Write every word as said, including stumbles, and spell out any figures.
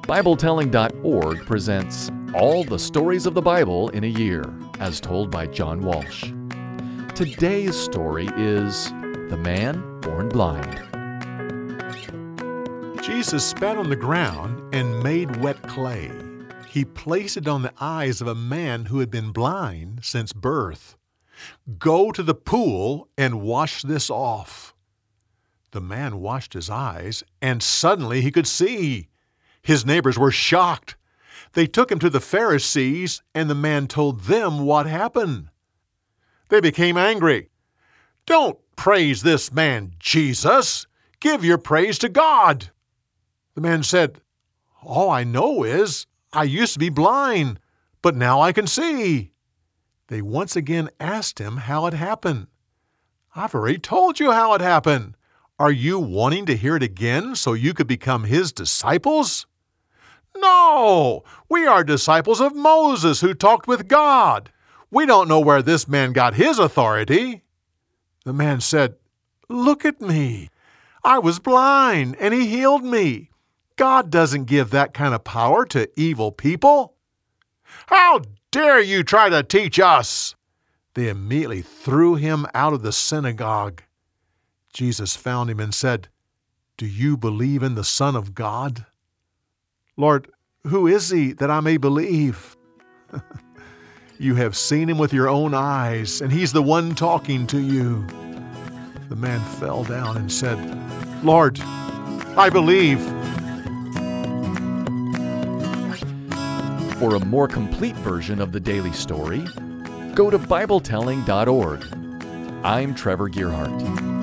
Bible Telling dot org presents All the Stories of the Bible in a Year, as told by John Walsh. Today's story is The Man Born Blind. Jesus spat on the ground and made wet clay. He placed it on the eyes of a man who had been blind since birth. "Go to the pool and wash this off." The man washed his eyes, and suddenly he could see. His neighbors were shocked. They took him to the Pharisees, and the man told them what happened. They became angry. "Don't praise this man, Jesus. Give your praise to God." The man said, "All I know is I used to be blind, but now I can see." They once again asked him how it happened. "I've already told you how it happened. Are you wanting to hear it again so you could become his disciples?" "No, we are disciples of Moses who talked with God. We don't know where this man got his authority." The man said, "Look at me. I was blind and he healed me. God doesn't give that kind of power to evil people." "How dare you try to teach us?" They immediately threw him out of the synagogue. Jesus found him and said, "Do you believe in the Son of God?" "Lord, who is he that I may believe?" "You have seen him with your own eyes, and he's the one talking to you." The man fell down and said, "Lord, I believe." For a more complete version of the daily story, go to Bible Telling dot org. I'm Trevor Gearhart.